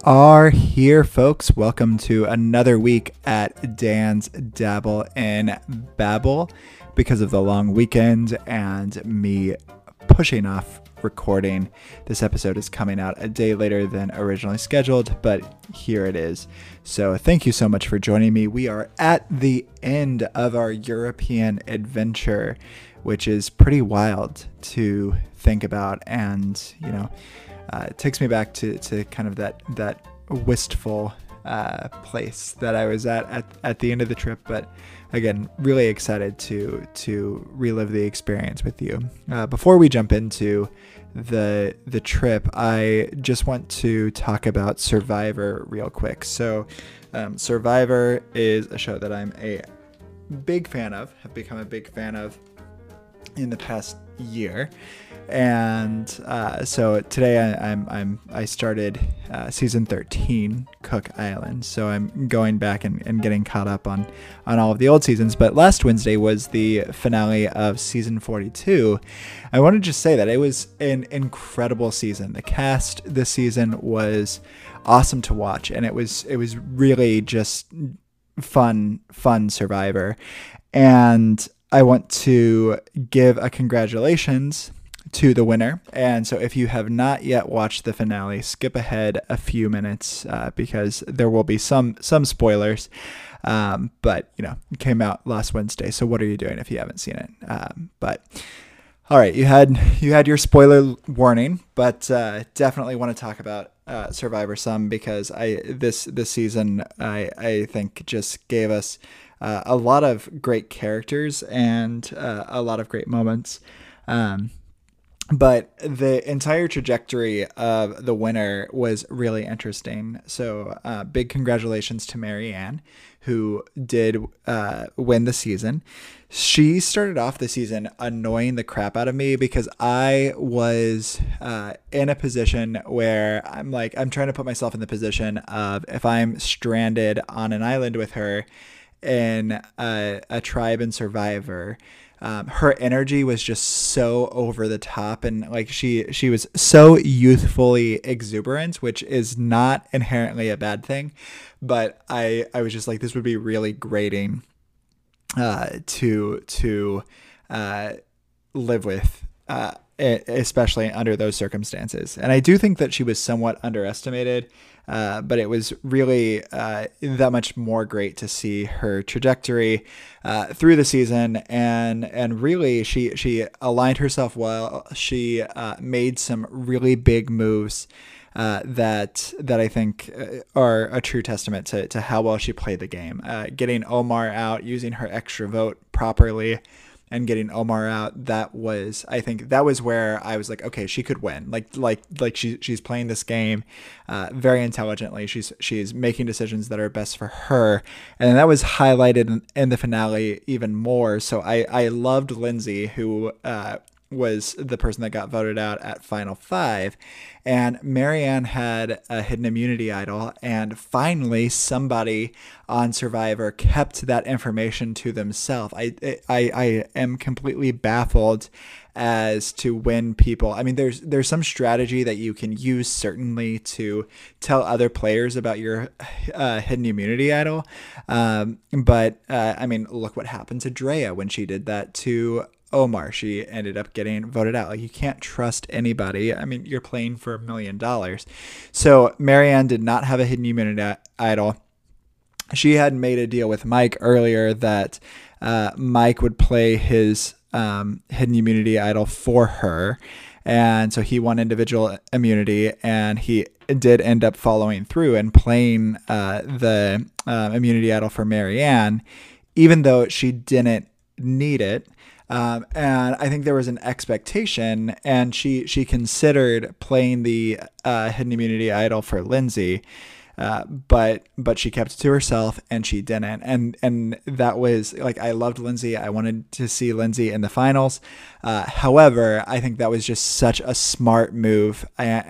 are here, folks. Welcome to another week at Dan's Dabble in Babble. Because of the long weekend and me pushing off recording, this episode is coming out a day later than originally scheduled, but here it is. So thank you so much for joining me. We are at the end of our European adventure, which is pretty wild to think about, and it takes me back to kind of that wistful place that I was at the end of the trip. But again, really excited to relive the experience with you. Before we jump into the trip, I just want to talk about Survivor real quick. So Survivor is a show that I'm a big fan of, have become a big fan of in the past year. And so today I started season 13, Cook Island. So I'm going back and getting caught up on all of the old seasons. But last Wednesday was the finale of season 42. I want to just say that it was an incredible season. The cast this season was awesome to watch, and it was really just fun Survivor. And I want to give a congratulations to the winner. And so if you have not yet watched the finale, skip ahead a few minutes because there will be some spoilers. But it came out last Wednesday. So what are you doing if you haven't seen it? But all right, you had your spoiler warning, but definitely want to talk about Survivor some, because this season I think just gave us a lot of great characters and a lot of great moments. But the entire trajectory of the winner was really interesting. So big congratulations to Marianne, who did win the season. She started off the season annoying the crap out of me because I was in a position where I'm trying to put myself in the position of if I'm stranded on an island with her in a tribe in Survivor. Her energy was just so over the top, and she was so youthfully exuberant, which is not inherently a bad thing. But I was just like, this would be really grating to live with, especially under those circumstances. And I do think that she was somewhat underestimated. But it was really that much more great to see her trajectory through the season, and really she aligned herself well. She made some really big moves that I think are a true testament to how well she played the game. Getting Omar out, using her extra vote properly, and getting Omar out, I think that was where I was like, okay, she could win. She's playing this game very intelligently. She's making decisions that are best for her. And that was highlighted in the finale even more. So I loved Lindsay, who was the person that got voted out at Final 5. And Marianne had a hidden immunity idol, and finally somebody on Survivor kept that information to themselves. I am completely baffled as to when people, there's some strategy that you can use certainly to tell other players about your hidden immunity idol. But look what happened to Drea when she did that to Omar. She ended up getting voted out. You can't trust anybody. You're playing for $1 million. So Marianne did not have a hidden immunity idol. She had made a deal with Mike earlier that Mike would play his hidden immunity idol for her. And so he won individual immunity, and he did end up following through and playing the immunity idol for Marianne, even though she didn't need it. And I think there was an expectation, and she considered playing the hidden immunity idol for Lindsay, but she kept it to herself, and she didn't. And that was I loved Lindsay. I wanted to see Lindsay in the finals. However, I think that was just such a smart move,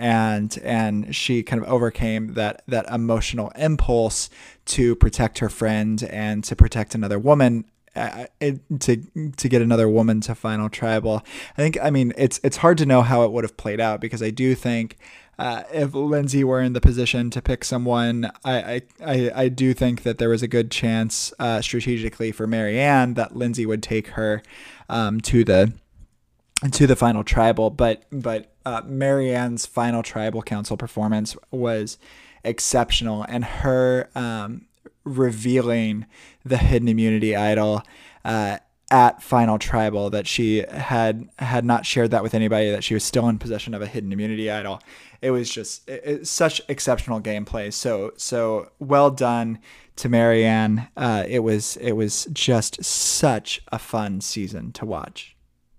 and she kind of overcame that emotional impulse to protect her friend and to protect another woman. To get another woman to Final Tribal. I think, it's hard to know how it would have played out, because I do think if Lindsay were in the position to pick someone, I do think that there was a good chance strategically for Marianne that Lindsay would take her to the final tribal. But Marianne's final tribal council performance was exceptional, and her revealing the hidden immunity idol at final tribal, that she had not shared that with anybody, that she was still in possession of a hidden immunity idol. It was just such exceptional gameplay. So well done to Marianne. It was just such a fun season to watch.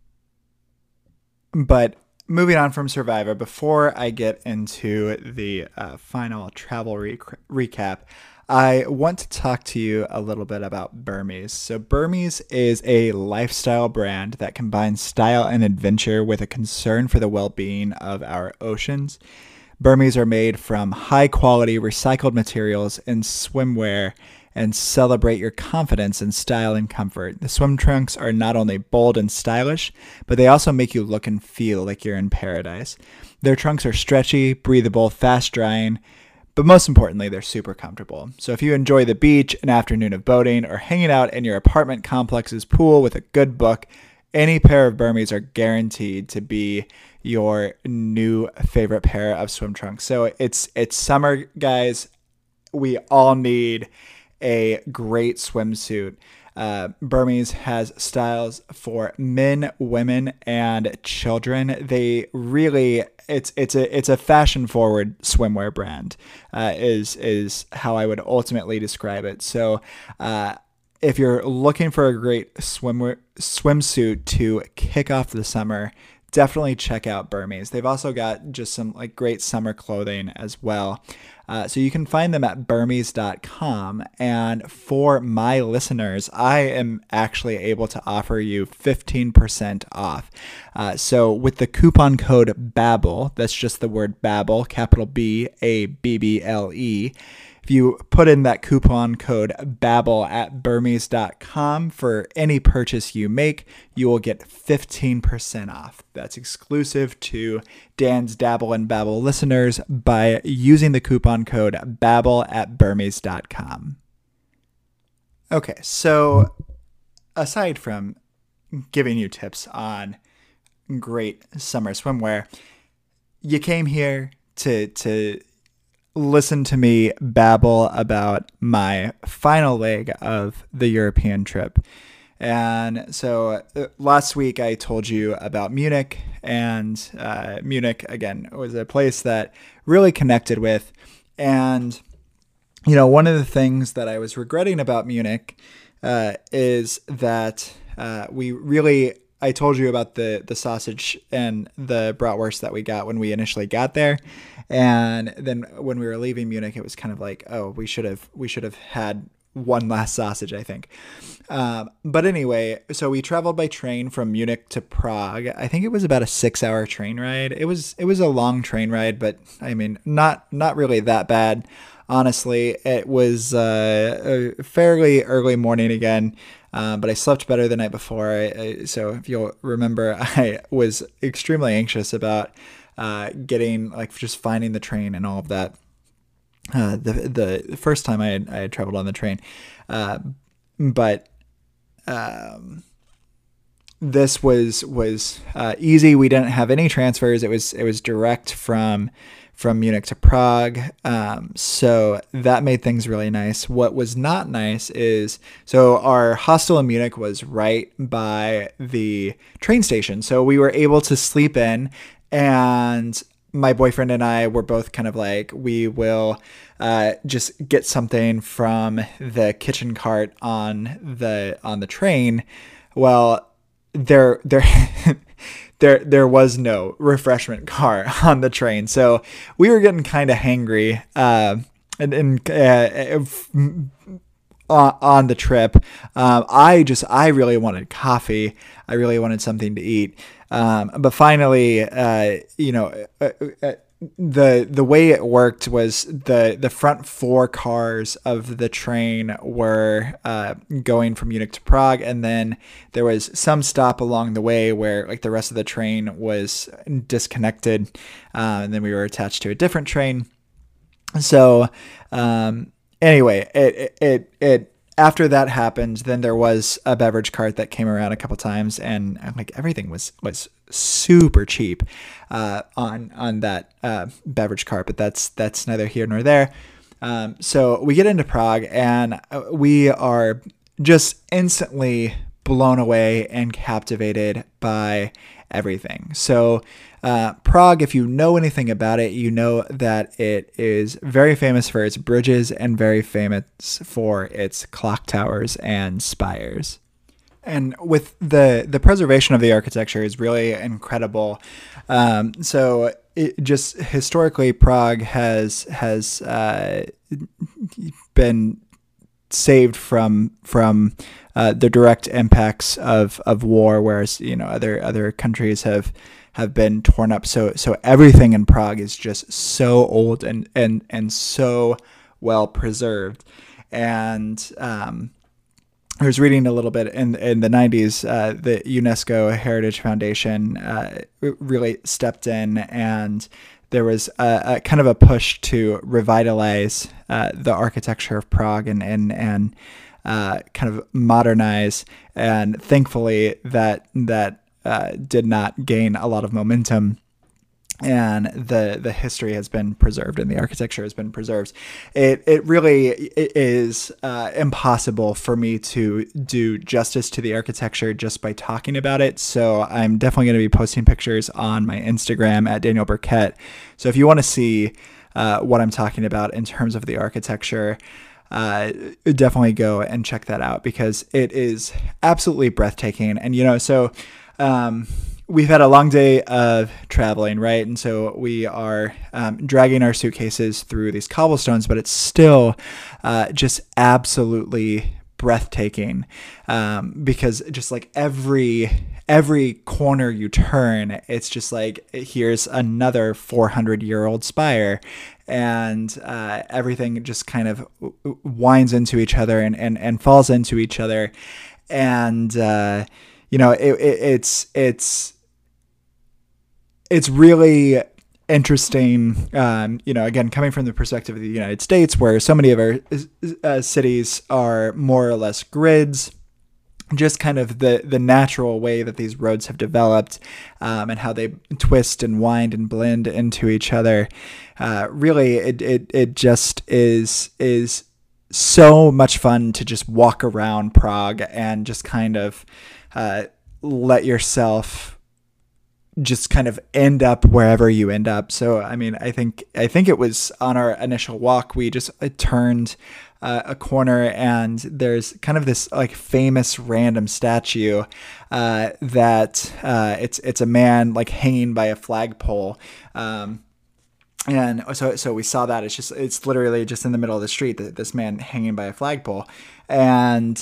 But moving on from Survivor, before I get into the final travel recap, I want to talk to you a little bit about Burmese. So Burmese is a lifestyle brand that combines style and adventure with a concern for the well-being of our oceans. Burmese are made from high-quality recycled materials and swimwear and celebrate your confidence in style and comfort. The swim trunks are not only bold and stylish, but they also make you look and feel like you're in paradise. Their trunks are stretchy, breathable, fast-drying, but most importantly, they're super comfortable. So if you enjoy the beach, an afternoon of boating, or hanging out in your apartment complex's pool with a good book, any pair of Burmese are guaranteed to be your new favorite pair of swim trunks. So it's summer, guys. We all need a great swimsuit. Burmese has styles for men, women, and children. They really, it's a fashion forward swimwear brand, is how I would ultimately describe it. So, if you're looking for a great swimsuit to kick off the summer, definitely check out Burmese. They've also got just some like great summer clothing as well. So you can find them at Burmese.com. And for my listeners, I am actually able to offer you 15% off. So with the coupon code BABBLE, that's just the word Babble, capital BABBLE. If you put in that coupon code BABBLE at Burmese.com for any purchase you make, you will get 15% off. That's exclusive to Dan's Dabble and Babble listeners by using the coupon code BABBLE at Burmese.com. Okay, so aside from giving you tips on great summer swimwear, you came here to listen to me babble about my final leg of the European trip. And so last week I told you about Munich, and Munich, again, was a place that really connected with. And, you know, one of the things that I was regretting about Munich is that I told you about the sausage and the bratwurst that we got when we initially got there. And then when we were leaving Munich, it was kind of like, oh, we should have had one last sausage, I think. But anyway, so we traveled by train from Munich to Prague. I think it was about a 6-hour train ride. It was a long train ride, but I mean, not really that bad. Honestly, it was a fairly early morning again. But I slept better the night before. So if you'll remember, I was extremely anxious about just finding the train and all of that. The first time I had traveled on the train, but this was easy. We didn't have any transfers. It was direct from Munich to Prague. So that made things really nice. What was not nice is, so our hostel in Munich was right by the train station. So we were able to sleep in, and my boyfriend and I were both kind of like, we will just get something from the kitchen cart on the train. Well, there was no refreshment car on the train, so we were getting kind of hangry on the trip. I really wanted coffee. I really wanted something to eat. But finally, the way it worked was the front four cars of the train were going from Munich to Prague, and then there was some stop along the way where like the rest of the train was disconnected, and then we were attached to a different train. So anyway, it after that happened, then there was a beverage cart that came around a couple times, and like everything was super cheap on that beverage cart, but that's neither here nor there. So we get into Prague, and we are just instantly blown away and captivated by everything. So Prague, if you know anything about it, you know that it is very famous for its bridges and very famous for its clock towers and spires. And with the preservation of the architecture is really incredible. So it just historically, Prague has been saved from the direct impacts of war, whereas other countries have been torn up. So everything in Prague is just so old and so well preserved. And I was reading a little bit in the 90s, the UNESCO Heritage Foundation really stepped in, and there was a kind of a push to revitalize the architecture of Prague and kind of modernize. And thankfully, that did not gain a lot of momentum. And the history has been preserved and the architecture has been preserved. It really is impossible for me to do justice to the architecture just by talking about it. So I'm definitely going to be posting pictures on my Instagram at Daniel Burkett. So if you want to see what I'm talking about in terms of the architecture, definitely go and check that out, because it is absolutely breathtaking. And we've had a long day of traveling, right? And so we are dragging our suitcases through these cobblestones, but it's still just absolutely breathtaking, because just like every corner you turn, it's just like, here's another 400-year-old spire, and everything just kind of winds into each other and falls into each other. And it's really interesting, again, coming from the perspective of the United States, where so many of our cities are more or less grids, just kind of the natural way that these roads have developed, and how they twist and wind and blend into each other. Really, it just is so much fun to just walk around Prague and just kind of let yourself just kind of end up wherever you end up. So, I mean, I think it was on our initial walk, we just turned a corner, and there's kind of this like famous random statue that it's a man like hanging by a flagpole. And so we saw that it's literally just in the middle of the street, this man hanging by a flagpole. And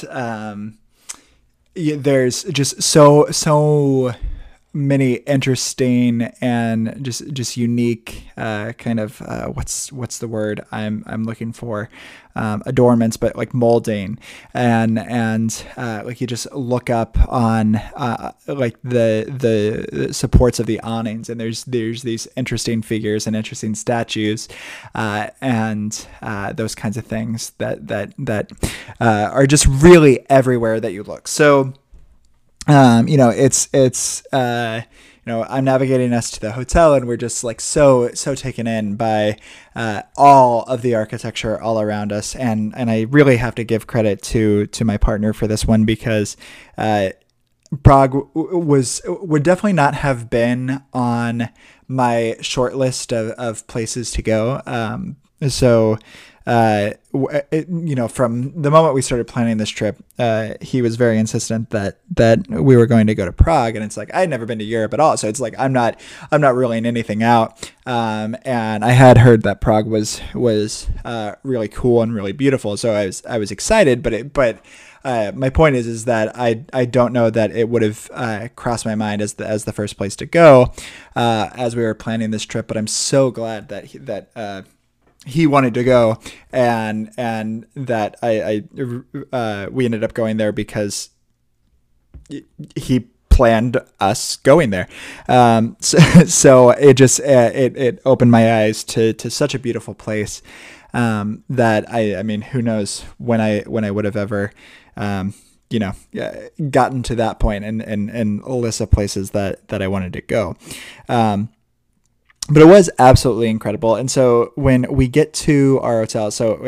there's just so many interesting and just unique kind of what's the word I'm looking for, adornments, but like molding, and like you just look up on like the supports of the awnings, and there's these interesting figures and interesting statues, and those kinds of things that are just really everywhere that you look. So I'm navigating us to the hotel, and we're just like so taken in by all of the architecture all around us, and I really have to give credit to my partner for this one, because Prague would definitely not have been on my short list of places to go. So from the moment we started planning this trip, he was very insistent that we were going to go to Prague, and it's like I had never been to Europe at all, so it's like I'm not ruling anything out. And I had heard that Prague was really cool and really beautiful, so I was excited. But my point is that I don't know that it would have crossed my mind as the first place to go as we were planning this trip. But I'm so glad that he wanted to go, and that we ended up going there because he planned us going there. So it just it opened my eyes to such a beautiful place that I mean, who knows when I would have ever gotten to that point and a list of places that I wanted to go. But it was absolutely incredible. And so when we get to our hotel, so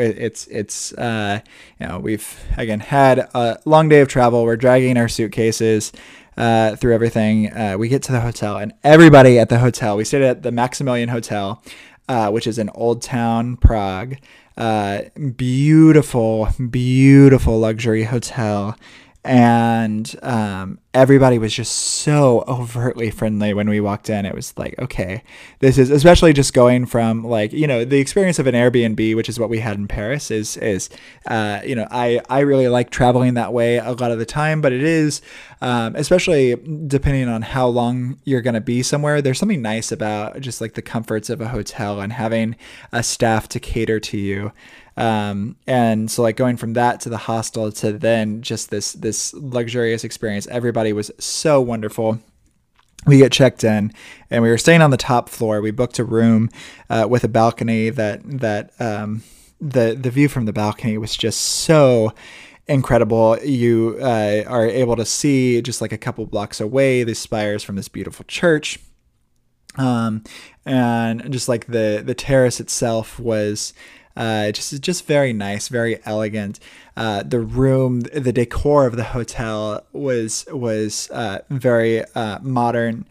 we've again had a long day of travel. We're dragging our suitcases through everything. We get to the hotel, and everybody at the hotel, we stayed at the Maximilian Hotel, which is in Old Town Prague. Beautiful, beautiful luxury hotel. And everybody was just so overtly friendly when we walked in. It was like, okay, this is, especially just going from like, the experience of an Airbnb, which is what we had in Paris, is I really like traveling that way a lot of the time, but it is, especially depending on how long you're going to be somewhere, there's something nice about just like the comforts of a hotel and having a staff to cater to you. And so like going from that to the hostel to then just this luxurious experience, everybody was so wonderful. We get checked in, and we were staying on the top floor. We booked a room with a balcony that the view from the balcony was just so incredible. You are able to see just like a couple blocks away the spires from this beautiful church. And just like the terrace itself was just very nice, very elegant. The room, the decor of the hotel was very modern,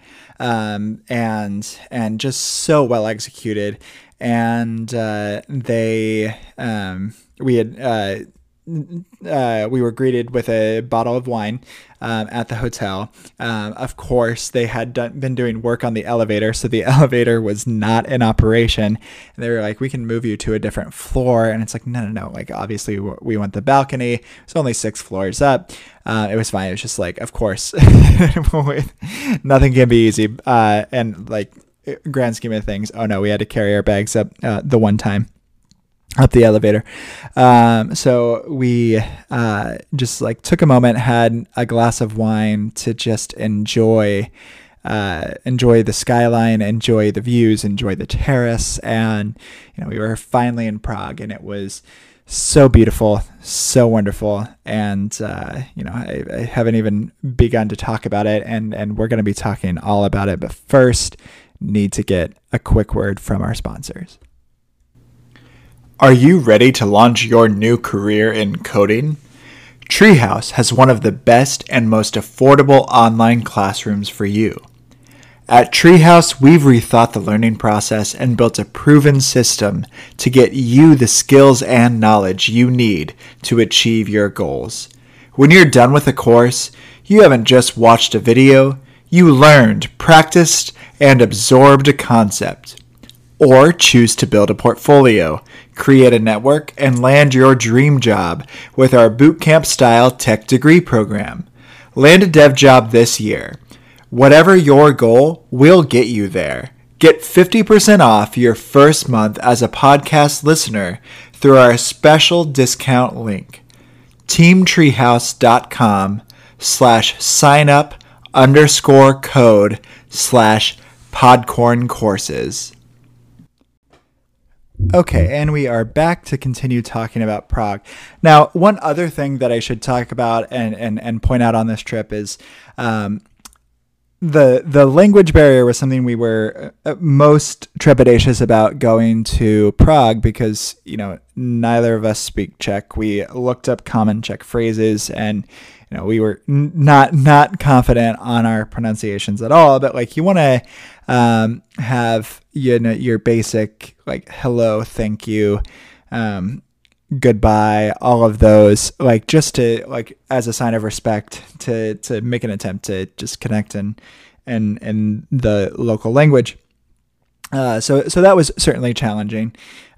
and just so well executed. And we were greeted with a bottle of wine at the hotel. Of course, they had been doing work on the elevator, so the elevator was not in operation. And they were like, "We can move you to a different floor," and it's like, no. Like, obviously, we want the balcony. It's only 6 floors up. It was fine. It was just like, of course, nothing can be easy. And like, grand scheme of things, oh no, we had to carry our bags up the one time up the elevator. So we just like took a moment, had a glass of wine to just enjoy the skyline, enjoy the views, enjoy the terrace. And, we were finally in Prague, and it was so beautiful, so wonderful. And, I haven't even begun to talk about it, and we're going to be talking all about it. But first, need to get a quick word from our sponsors. Are you ready to launch your new career in coding? Treehouse has one of the best and most affordable online classrooms for you. At Treehouse, we've rethought the learning process and built a proven system to get you the skills and knowledge you need to achieve your goals. When you're done with a course, you haven't just watched a video, you learned, practiced, and absorbed a concept. Or choose to build a portfolio, create a network, and land your dream job with our bootcamp-style tech degree program. Land a dev job this year. Whatever your goal, we'll get you there. Get 50% off your first month as a podcast listener through our special discount link. teamtreehouse.com/signup_code/podcorncourses. Okay, and we are back to continue talking about Prague. Now, one other thing that I should talk about and point out on this trip is the language barrier was something we were most trepidatious about going to Prague because, neither of us speak Czech. We looked up common Czech phrases, and we were not confident on our pronunciations at all. But like, you want to have your basic like hello, thank you, goodbye, all of those, like just to like as a sign of respect to make an attempt to just connect in the local language. So that was certainly challenging.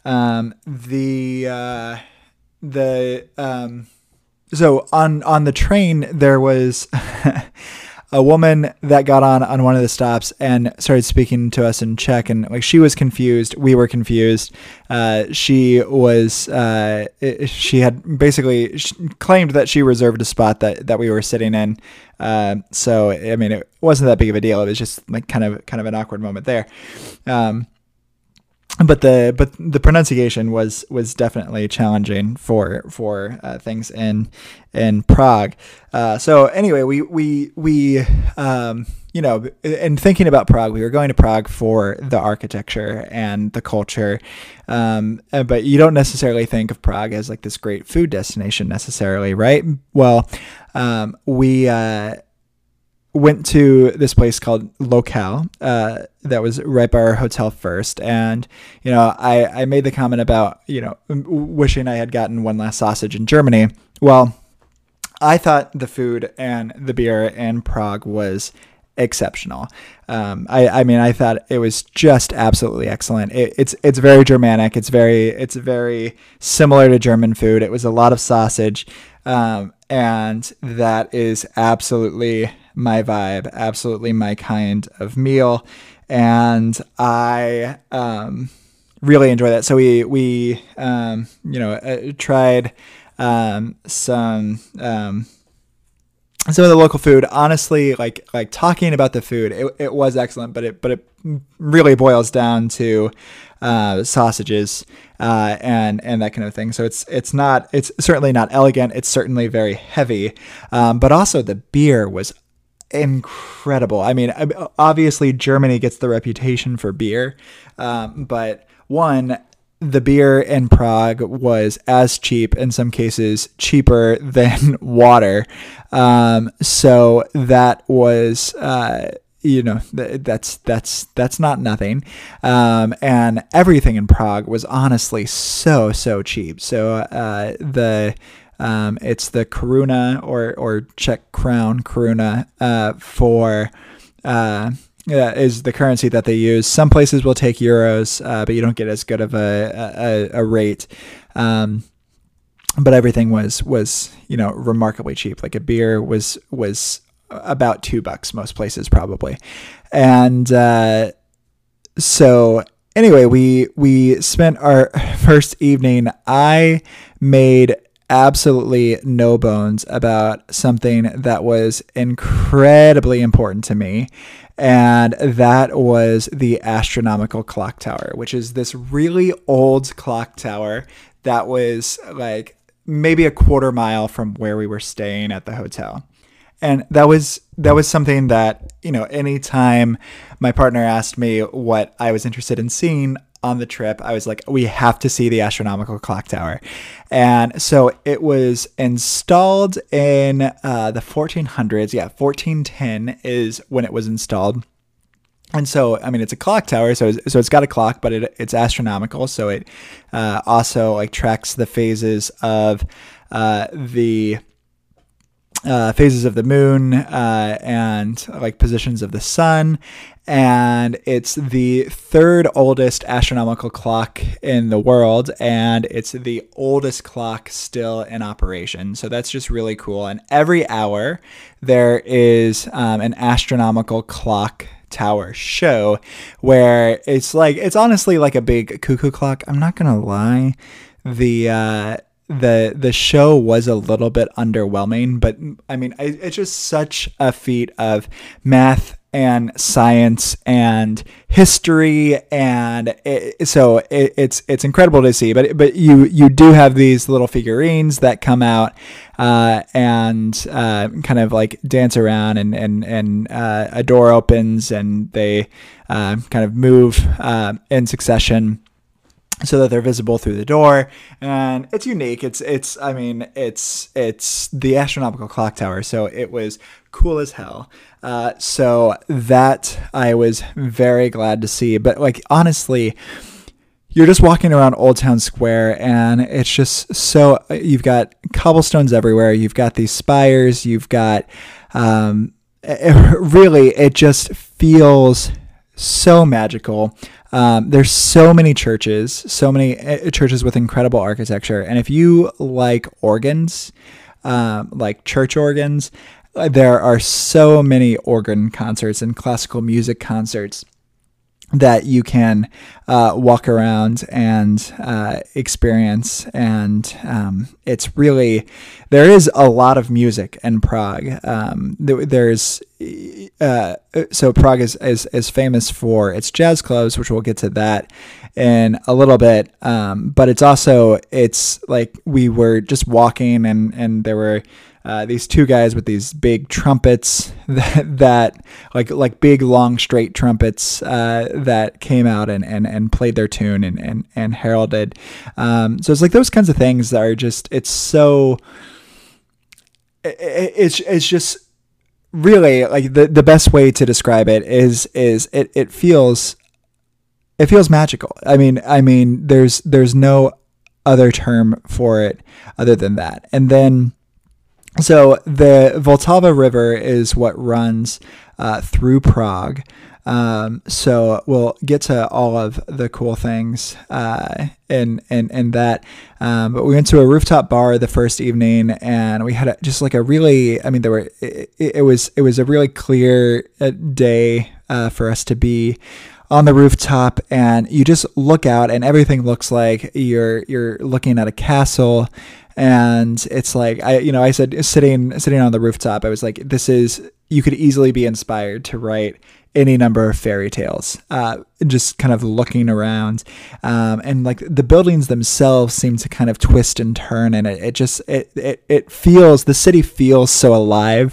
So on the train there was a woman that got on one of the stops and started speaking to us in Czech, and like she was confused, we were confused. She had basically claimed that she reserved a spot that we were sitting in. So I mean, it wasn't that big of a deal. It was just like kind of an awkward moment there. But the pronunciation was definitely challenging for things in Prague. So anyway, we in thinking about Prague, we were going to Prague for the architecture and the culture, but you don't necessarily think of Prague as like this great food destination necessarily, right? Well, we went to this place called Locale that was right by our hotel first. And, I made the comment about, wishing I had gotten one last sausage in Germany. Well, I thought the food and the beer in Prague was exceptional. I thought it was just absolutely excellent. It's very Germanic. It's very similar to German food. It was a lot of sausage. And that is absolutely my vibe, absolutely my kind of meal. And I really enjoy that. So we tried some of the local food. Honestly, like talking about the food, it was excellent, but it really boils down to sausages and that kind of thing. So it's certainly not elegant. It's certainly very heavy, but also the beer was incredible. I mean, obviously Germany gets the reputation for beer, but the beer in Prague was as cheap, in some cases cheaper than water. So that was, that's not nothing. And everything in Prague was honestly so cheap. So, it's the koruna or Czech crown koruna, is the currency that they use. Some places will take euros, but you don't get as good of a rate. But everything was remarkably cheap. Like a beer was about $2 most places probably. And so anyway, we spent our first evening. I made absolutely no bones about something that was incredibly important to me. And that was the Astronomical Clock Tower, which is this really old clock tower that was like maybe a quarter mile from where we were staying at the hotel. And that was something that, anytime my partner asked me what I was interested in seeing on the trip, I was like, we have to see the Astronomical Clock Tower. And so it was installed in the 1400s. Yeah, 1410 is when it was installed. And so, I mean, it's a clock tower, so it's got a clock, but it's astronomical. So it also like tracks the phases of the moon and like positions of the sun. And it's the third oldest astronomical clock in the world, and it's the oldest clock still in operation. So that's just really cool. And every hour there is an astronomical clock tower show where it's honestly like a big cuckoo clock. I'm not gonna lie, the show was a little bit underwhelming, but I mean, it's just such a feat of math and science and history, and it's incredible to see. But you do have these little figurines that come out and kind of like dance around, and a door opens and they kind of move in succession, so that they're visible through the door. And it's unique. It's the astronomical clock tower. So it was cool as hell. So that I was very glad to see. But like, honestly, you're just walking around Old Town Square, and it's just so, you've got cobblestones everywhere. You've got these spires. You've got, it just feels so magical. There's so many churches with incredible architecture. And if you like organs, like church organs, there are so many organ concerts and classical music concerts that you can walk around and experience. And it's really, there is a lot of music in Prague. So Prague is famous for its jazz clubs, which we'll get to that in a little bit. But it's like we were just walking, and there were these two guys with these big trumpets that like big long straight trumpets that came out and played their tune and heralded. So it's like those kinds of things that are just, it's just really like the best way to describe it is it feels magical. I mean there's no other term for it other than that. And then so the Vltava River is what runs through Prague. So we'll get to all of the cool things in that. But we went to a rooftop bar the first evening, and we had just like a really, I mean, it was a really clear day for us to be on the rooftop, and you just look out, and everything looks like you're looking at a castle. And it's like, I said, sitting on the rooftop, I was like, you could easily be inspired to write any number of fairy tales, just kind of looking around. And like the buildings themselves seem to kind of twist and turn, and it feels, the city feels so alive.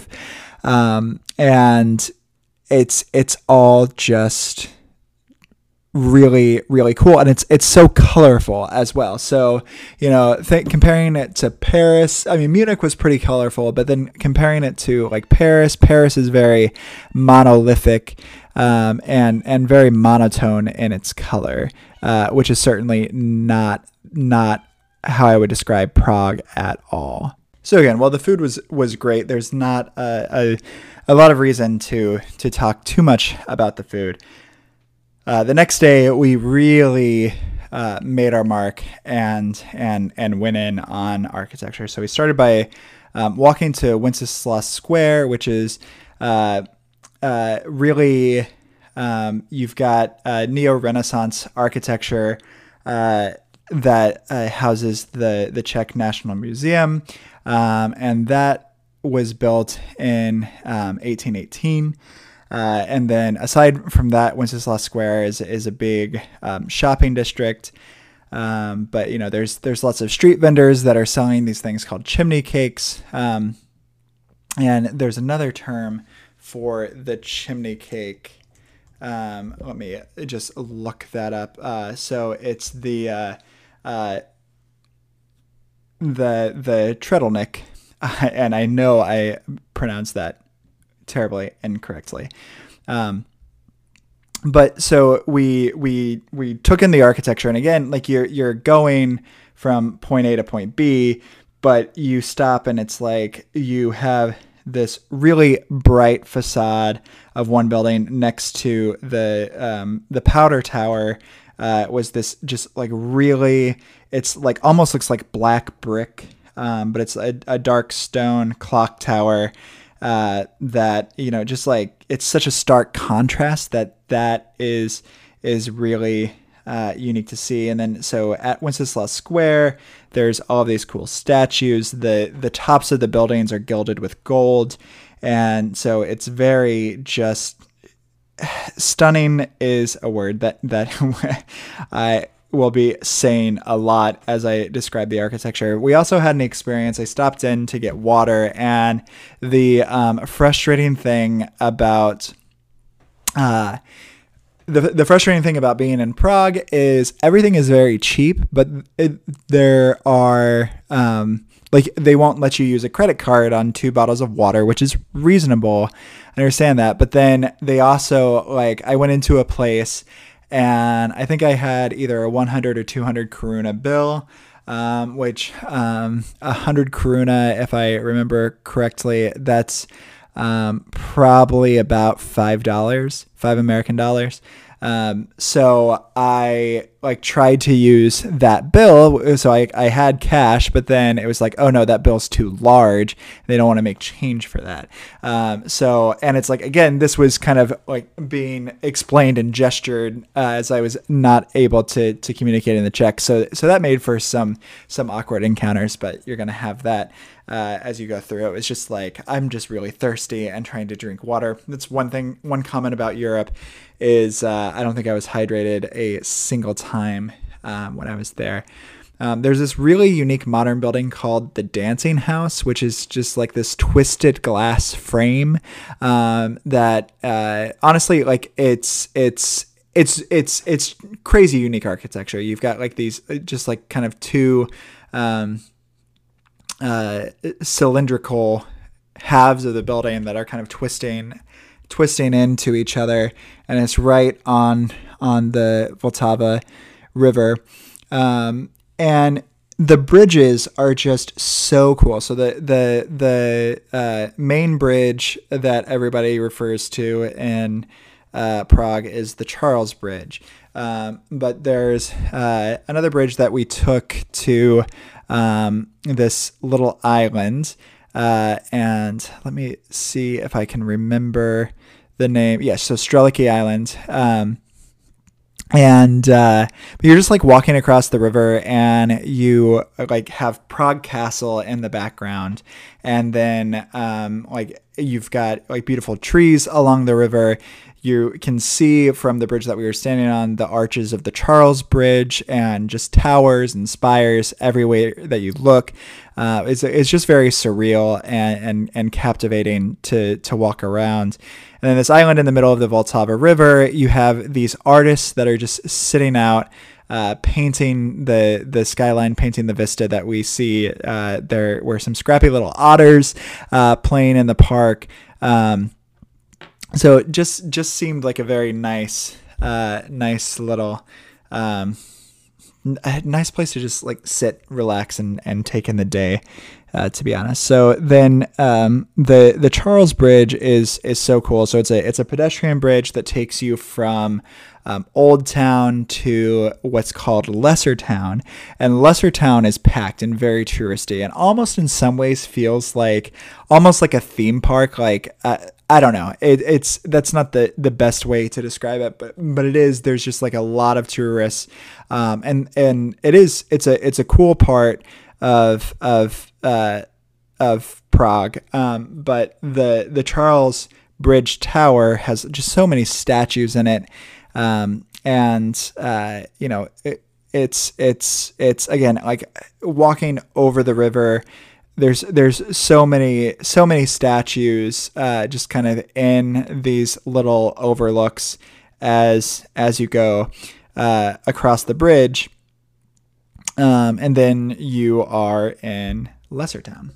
And it's all just really, really cool, and it's so colorful as well. So comparing it to Paris, I mean, Munich was pretty colorful, but then comparing it to like Paris is very monolithic and very monotone in its color, which is certainly not how I would describe Prague at all. So again, while the food was great, there's not a lot of reason to talk too much about the food. The next day, we really made our mark and went in on architecture. So we started by walking to Wenceslas Square, which is really, you've got neo-Renaissance architecture that houses the Czech National Museum, and that was built in 1818. And then aside from that, Wenceslas Square is a big shopping district. But there's lots of street vendors that are selling these things called chimney cakes. And there's another term for the chimney cake. Let me just look that up. So it's the tredelnik, and I know I pronounced that terribly incorrectly. But so we took in the architecture, and again, like you're going from point A to point B, but you stop and it's like you have this really bright facade of one building next to the Powder Tower. Was this just like really, it's like almost looks like black brick, but it's a dark stone clock tower. That just like it's such a stark contrast that is really unique to see. And then so at Wenceslas Square, there's all these cool statues. The tops of the buildings are gilded with gold, and so it's very just stunning is a word that I will be saying a lot as I describe the architecture. We also had an experience. I stopped in to get water, and the frustrating thing about the frustrating thing about being in Prague is everything is very cheap, but there are like they won't let you use a credit card on 2 bottles of water, which is reasonable. I understand that, but then they also, like, I went into a place and I think I had either a 100 or 200 Karuna bill, which 100 Karuna, if I remember correctly, that's probably about $5, $5 American. So I like tried to use that bill. So I had cash, but then it was like, oh no, that bill's too large. They don't want to make change for that. And it's like, again, this was kind of like being explained and gestured, as I was not able to communicate in the check. So that made for some awkward encounters, but you're going to have that, as you go through. It was just like, I'm just really thirsty and trying to drink water. That's one comment about Europe is, I don't think I was hydrated a single time when I was there. There's this really unique modern building called the Dancing House, which is just like this twisted glass frame that honestly, like it's crazy unique architecture. You've got like these just like kind of two cylindrical halves of the building that are kind of twisting into each other, and it's right on the Vltava River, and the bridges are just so cool. So the main bridge that everybody refers to in Prague is the Charles Bridge, but there's another bridge that we took to this little island. And let me see if I can remember the name. Yes, so Strelicky Island. But you're just like walking across the river, and you like have Prague Castle in the background, and then like you've got like beautiful trees along the river. You can see from the bridge that we were standing on the arches of the Charles Bridge, and just towers and spires everywhere that you look. It's just very surreal and captivating to walk around. And then this island in the middle of the Vltava River, you have these artists that are just sitting out, painting the skyline, painting the vista that we see. There were some scrappy little otters playing in the park. So it just seemed like a very nice little, nice place to just like sit, relax, and take in the day, to be honest. So then the Charles Bridge is so cool. So it's a pedestrian bridge that takes you from Old Town to what's called Lesser Town, and Lesser Town is packed and very touristy, and almost in some ways feels like almost like a theme park. Like I don't know, that's not the best way to describe it, but it is. There's just like a lot of tourists, and it's a cool part of Prague. But the Charles Bridge Tower has just so many statues in it. It's again, like walking over the river, there's so many statues, just kind of in these little overlooks as you go, across the bridge. And then you are in Lesser Town.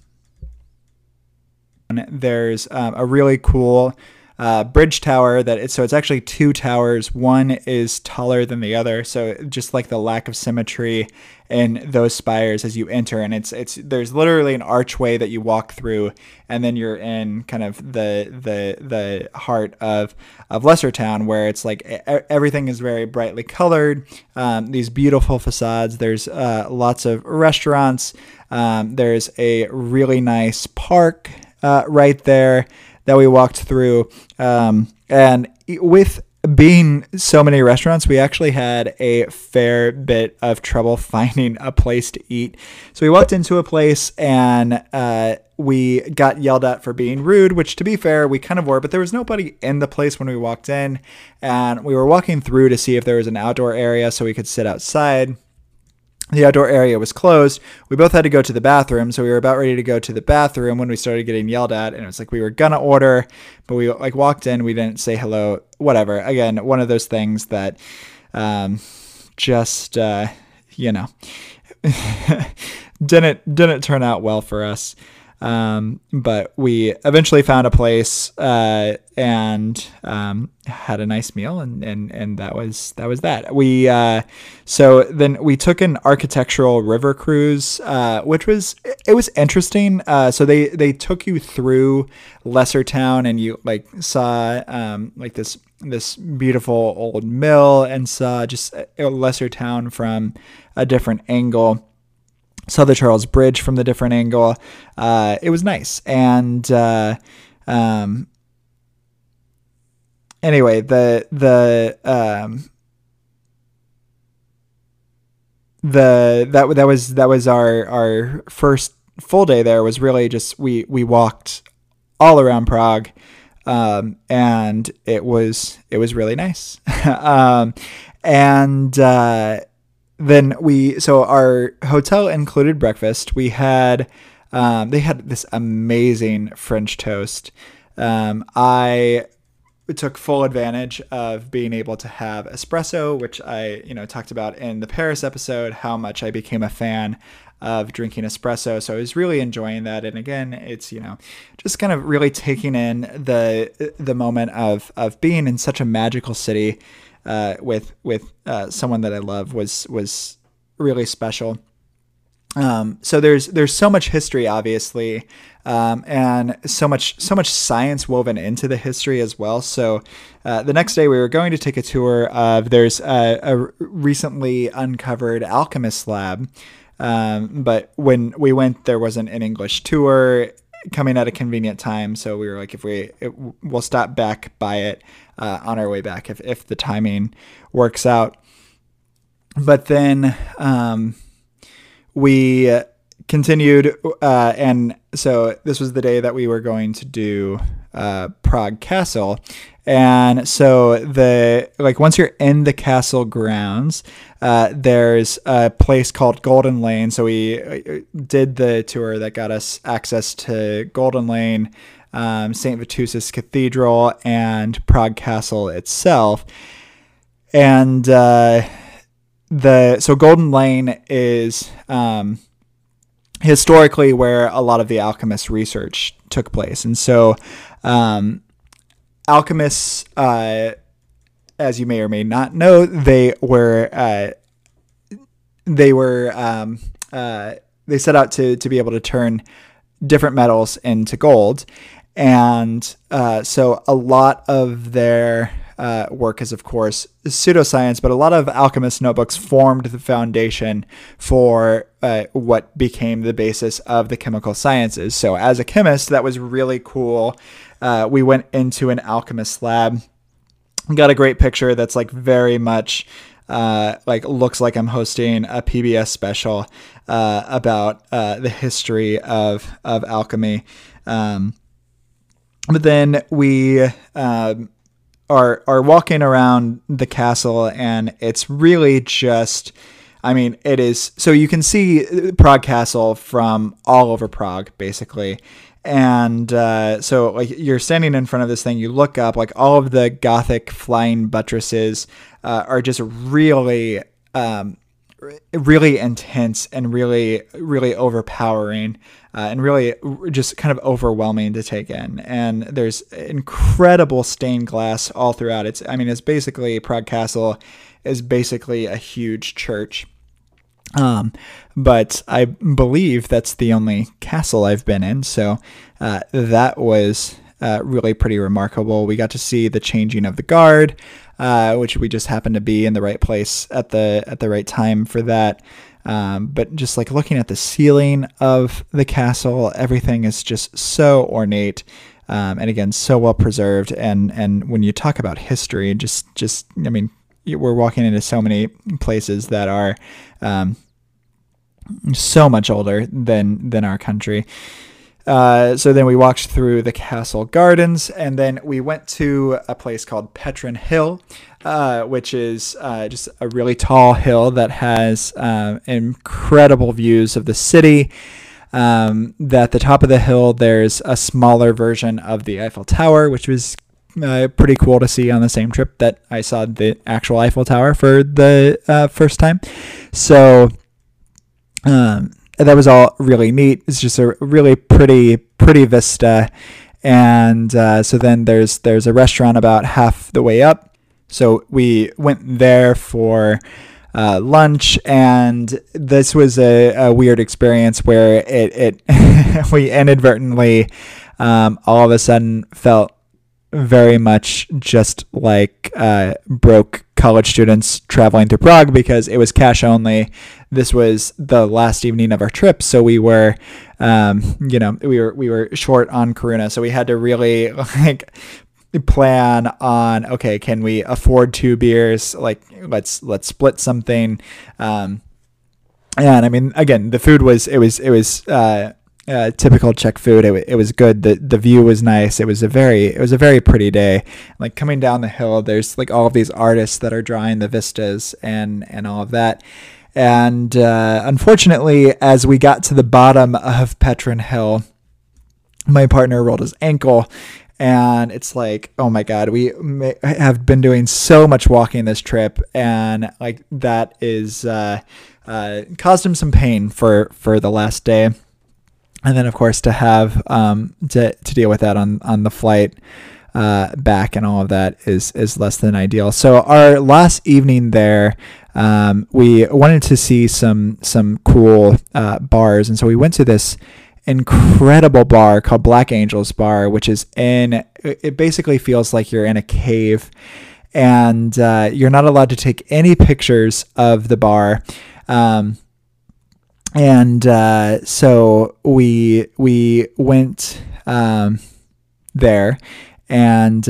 There's a really cool bridge tower it's actually two towers. One is taller than the other, so just like the lack of symmetry in those spires as you enter, and there's literally an archway that you walk through, and then you're in kind of the heart of Lesser Town, where it's like everything is very brightly colored, these beautiful facades. There's lots of restaurants. There's a really nice park right there that we walked through. And with being so many restaurants, we actually had a fair bit of trouble finding a place to eat. So we walked into a place, and we got yelled at for being rude, which, to be fair, we kind of were, but there was nobody in the place when we walked in, and we were walking through to see if there was an outdoor area so we could sit outside. The outdoor area was closed. We both had to go to the bathroom, so we were about ready to go to the bathroom when we started getting yelled at, and it was like we were gonna order, but we like walked in, we didn't say hello, whatever. Again, one of those things that didn't turn out well for us. But we eventually found a place and had a nice meal, and that was that. So then we took an architectural river cruise, which was interesting. So they took you through Lessertown, and you like saw like this beautiful old mill, and saw just Lessertown from a different angle. Saw the Charles Bridge from the different angle. It was nice. And anyway, that was our first full day there. Was really just we walked all around Prague, and it was really nice. Then so our hotel included breakfast. We had, they had this amazing French toast. I took full advantage of being able to have espresso, which I, talked about in the Paris episode, how much I became a fan of drinking espresso. So I was really enjoying that. And again, it's, just kind of really taking in the moment of being in such a magical city, with someone that I love was really special. So there's so much history, obviously, and so much science woven into the history as well. So the next day we were going to take a tour of, there's a recently uncovered alchemist lab, but when we went, there wasn't an English tour coming at a convenient time, so we were like, we'll stop back by it on our way back if the timing works out. But then we continued, and so this was the day that we were going to do Prague Castle. And so once you're in the castle grounds, there's a place called Golden Lane. So we did the tour that got us access to Golden Lane, St. Vitus's Cathedral, and Prague Castle itself. And so Golden Lane is historically where a lot of the alchemist research took place. And so alchemists, as you may or may not know, they set out to be able to turn different metals into gold. And so a lot of their work is, of course, pseudoscience, but a lot of alchemist notebooks formed the foundation for what became the basis of the chemical sciences. So as a chemist, that was really cool. We went into an alchemist lab, got a great picture that's like very much looks like I'm hosting a PBS special about the history of alchemy. But then we are walking around the castle, and it's really just, it is, so you can see Prague Castle from all over Prague, basically. And so you're standing in front of this thing, you look up, all of the Gothic flying buttresses are just really intense and really, really overpowering, and really just kind of overwhelming to take in. And there's incredible stained glass all throughout. It's basically, Prague Castle is basically a huge church. But I believe that's the only castle I've been in. So that was really pretty remarkable. We got to see the changing of the guard, which we just happened to be in the right place at the right time for that. But just looking at the ceiling of the castle, everything is just so ornate, and again, so well preserved. And when you talk about history, we're walking into so many places that are so much older than our country. So then we walked through the castle gardens, and then we went to a place called Petrin Hill, which is just a really tall hill that has incredible views of the city. At the top of the hill, there's a smaller version of the Eiffel Tower, which was pretty cool to see on the same trip that I saw the actual Eiffel Tower for the first time. So that was all really neat. It's just a really pretty vista. And so then there's a restaurant about half the way up. So we went there for lunch, and this was a weird experience where it we inadvertently all of a sudden felt very much just like broke college students traveling to Prague, because it was cash only. This was the last evening of our trip, so we were we were short on koruna, so we had to really like plan on, okay, can we afford 2 beers? Like let's split something. And I mean, again, the food was typical Czech food. It was good. The view was nice. It was a very pretty day. Like coming down the hill, there's like all of these artists that are drawing the vistas and all of that. And unfortunately, as we got to the bottom of Petrin Hill, my partner rolled his ankle. And it's like, oh my God, we have been doing so much walking this trip, and like that is caused him some pain for the last day. And then, of course, to have to deal with that on the flight back and all of that is less than ideal. So our last evening there, we wanted to see some cool bars, and so we went to this incredible bar called Black Angels Bar, which is it basically feels like you're in a cave, and you're not allowed to take any pictures of the bar. So we went there, and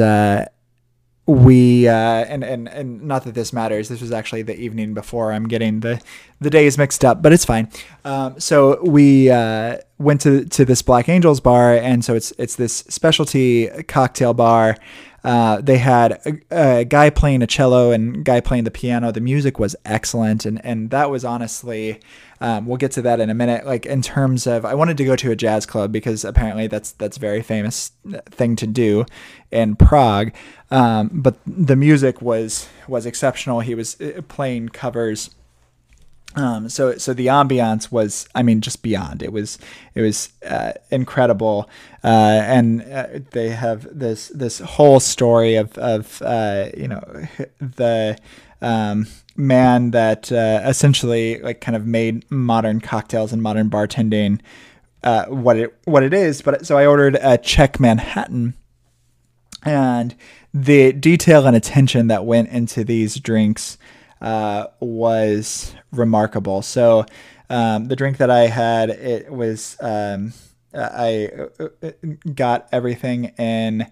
and not that this matters. This was actually the evening before. I'm getting the days mixed up, but it's fine. So we went to this Black Angels Bar, and so it's this specialty cocktail bar. They had a guy playing a cello and a guy playing the piano. The music was excellent, and that was honestly, we'll get to that in a minute. Like in terms of, I wanted to go to a jazz club because apparently that's a very famous thing to do in Prague. But the music was exceptional. He was playing covers. So the ambiance was, I mean, just beyond. It was incredible. And they have this whole story of the man that essentially like kind of made modern cocktails and modern bartending what it is. But so I ordered a Czech Manhattan, and the detail and attention that went into these drinks was remarkable. So the drink that I had, it was I got everything in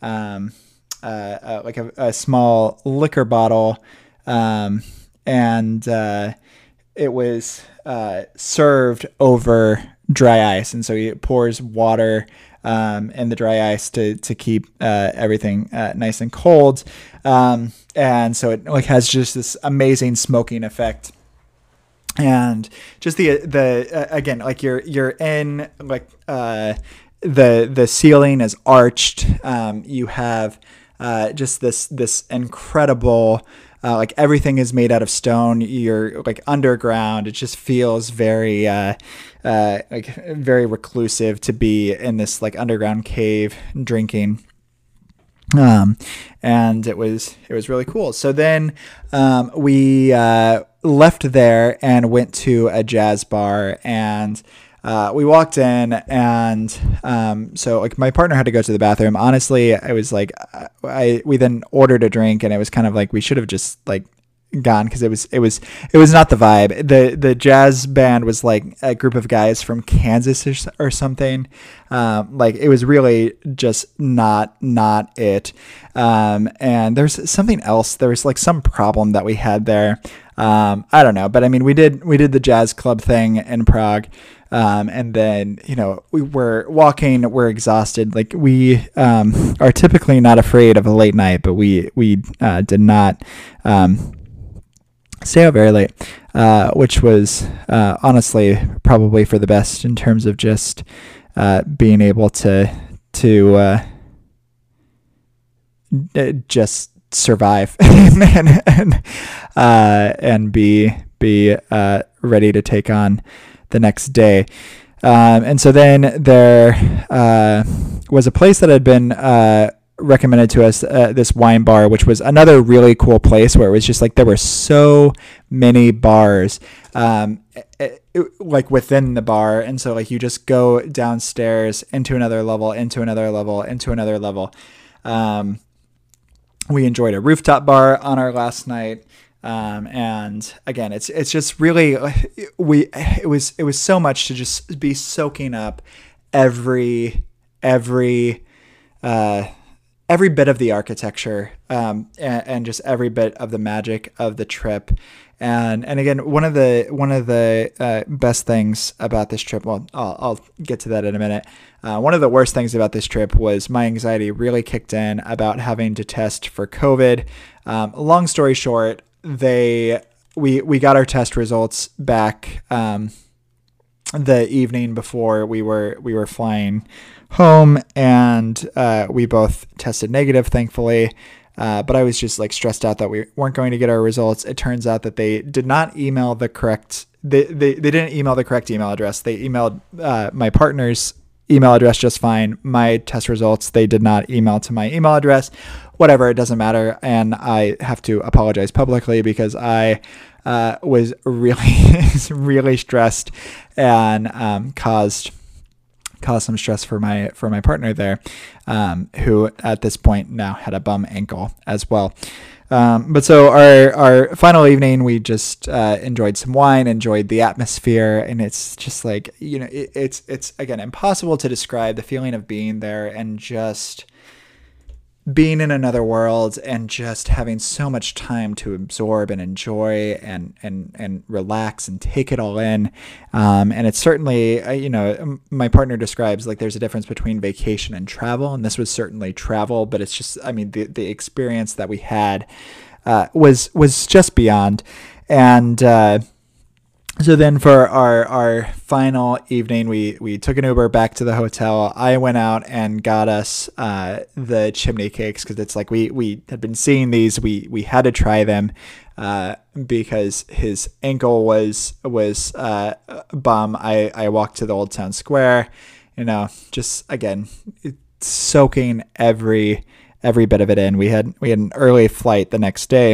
like a small liquor bottle, and it was served over dry ice, and so he pours water and the dry ice to keep everything nice and cold, and so it like has just this amazing smoking effect. And just the again, like you're in like the ceiling is arched. You have just this incredible like everything is made out of stone. You're like underground. It just feels very like very reclusive to be in this like underground cave drinking. And it was really cool. So then we left there and went to a jazz bar, and we walked in, and so like my partner had to go to the bathroom. Honestly, I was like, we then ordered a drink, and it was kind of like we should have just like gone, because it was not the vibe. The jazz band was like a group of guys from Kansas or something. Like it was really just not it. And there's something else. There was like some problem that we had there. I don't know, but I mean, we did the jazz club thing in Prague. And then, we were walking, we're exhausted. Like we, are typically not afraid of a late night, but we did not, stay out very late, which was, honestly probably for the best in terms of just, being able to just survive and be ready to take on the next day. And so then there was a place that had been recommended to us, this wine bar, which was another really cool place where it was just like there were so many bars like within the bar. And so like you just go downstairs into another level, into another level, into another level. We enjoyed a rooftop bar on our last night. And again, it's just really, it was so much to just be soaking up every bit of the architecture, and just every bit of the magic of the trip. And again, one of the best things about this trip, well, I'll get to that in a minute. One of the worst things about this trip was my anxiety really kicked in about having to test for COVID. Long story short, we got our test results back the evening before we were flying home, and we both tested negative, thankfully. But I was just like stressed out that we weren't going to get our results. It turns out that they did not email the correct. They didn't email the correct email address. They emailed my partner's email address just fine. My test results, they did not email to my email address. Whatever, it doesn't matter. And I have to apologize publicly because I was really, really stressed and caused some stress for my partner there, who at this point now had a bum ankle as well. But so our final evening, we just enjoyed some wine, enjoyed the atmosphere, and it's just like, it's again impossible to describe the feeling of being there and just being in another world and just having so much time to absorb and enjoy and relax and take it all in. And it's certainly, my partner describes like there's a difference between vacation and travel. And this was certainly travel, but it's just, the experience that we had was just beyond. And so then for our final evening, we took an Uber back to the hotel. I went out and got us the chimney cakes because it's like we had been seeing these. We had to try them because his ankle was bum. I walked to the Old Town Square, just again soaking every bit of it in. We had an early flight the next day.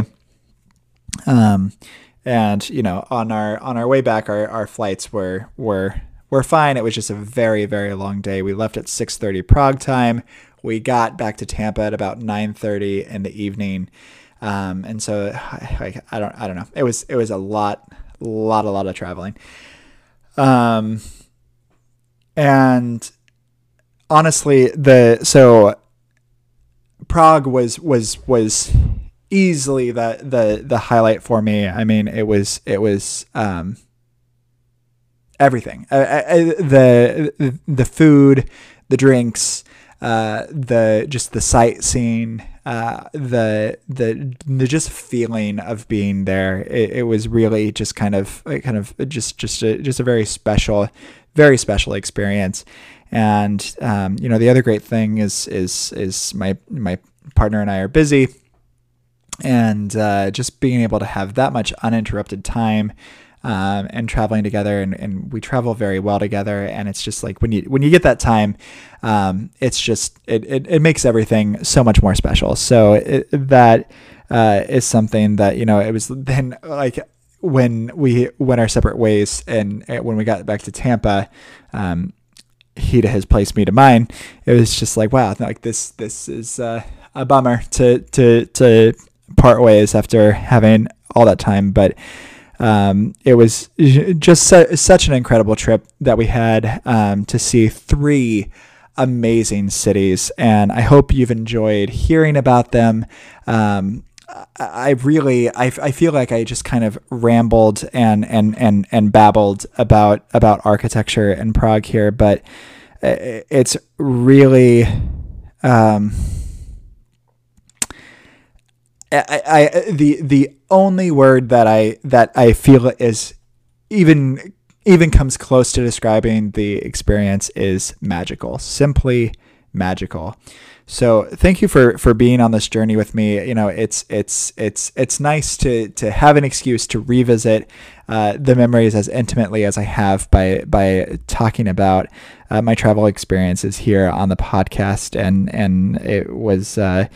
And, on our way back, our flights were fine. It was just a very, very long day. We left at 6:30 Prague time. We got back to Tampa at about 9:30 in the evening. And so I don't know. It was a lot of traveling. And honestly, Prague was easily the highlight for me. It was everything. The food, the drinks, the sightseeing, the just feeling of being there. It was really just kind of just a very special experience. And the other great thing is my partner and I are busy. And just being able to have that much uninterrupted time and traveling together, and we travel very well together. And it's just like when you get that time, it's just it makes everything so much more special. So that is something that it was then like when we went our separate ways, and when we got back to Tampa, he to his place, me to mine. It was just like, wow, like this is a bummer to part ways after having all that time, but it was just such an incredible trip that we had to see 3 amazing cities, and I hope you've enjoyed hearing about them. I feel like I just kind of rambled and babbled about architecture in Prague here, but it's really the only word that I feel is even comes close to describing the experience is magical. Simply magical. So thank you for being on this journey with me. It's nice to have an excuse to revisit the memories as intimately as I have by talking about my travel experiences here on the podcast, and it was a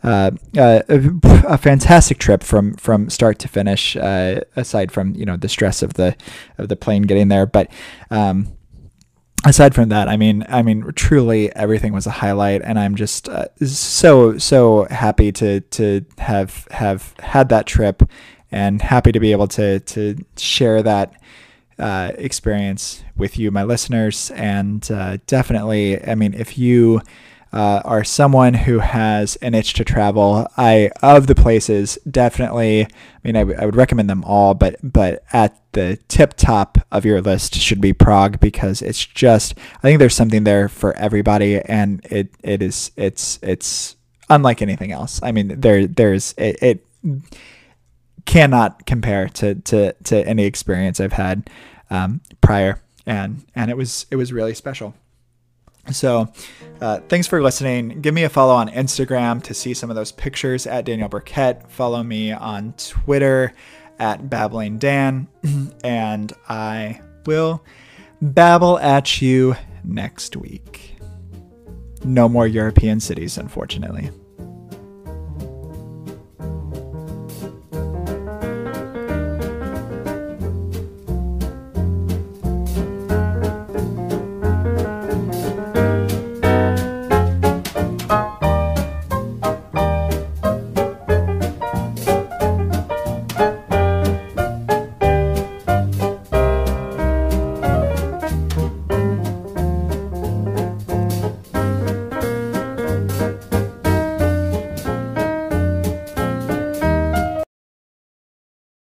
fantastic trip from start to finish. Aside from the stress of the plane getting there, but aside from that, I mean, truly everything was a highlight, and I'm just so happy to have had that trip, and happy to be able to share that experience with you, my listeners. And definitely, I mean, if you are someone who has an itch to travel, of the places, definitely, I mean, I would recommend them all, but at the tip top of your list should be Prague, because it's just, I think there's something there for everybody, and it's unlike anything else. I mean, it cannot compare to any experience I've had prior, and it was really special. So thanks for listening. Give me a follow on Instagram to see some of those pictures at Daniel Burkett. Follow me on Twitter at Babbling Dan, and I will babble at you next week. No more European cities, unfortunately.